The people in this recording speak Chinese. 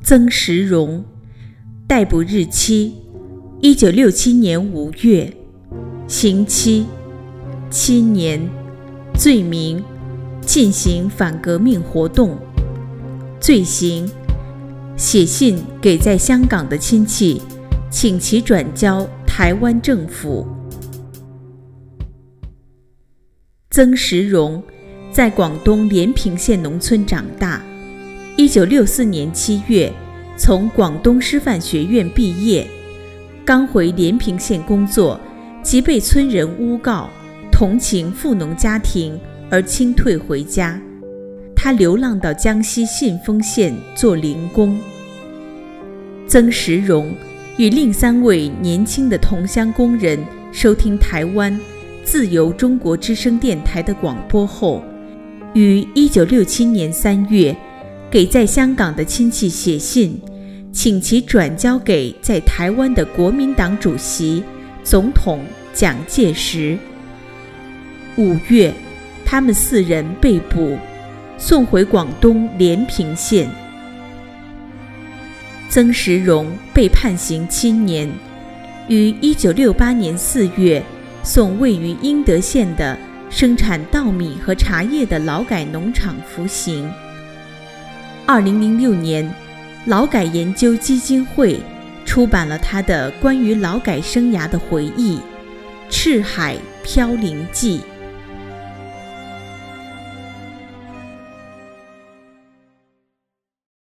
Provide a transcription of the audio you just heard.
曾时荣，逮捕日期1967年5月，刑期7年，罪名进行反革命活动，罪行写信给在香港的亲戚，请其转交台湾政府。曾时荣在广东连平县农村长大，1964年7月从广东师范学院毕业，刚回连平县工作，即被村人诬告同情富农家庭而清退回家。他流浪到江西信丰县做零工。曾时荣与另3位年轻的同乡工人收听台湾自由中国之声电台的广播后，于1967年3月给在香港的亲戚写信，请其转交给在台湾的国民党主席总统蒋介石。5月，他们4人被捕，送回广东连平县。曾时荣被判刑7年，于1968年4月送位于英德县的生产稻米和茶叶的劳改农场服刑。2006年，劳改研究基金会出版了他的关于劳改生涯的回忆《赤海飘零记》。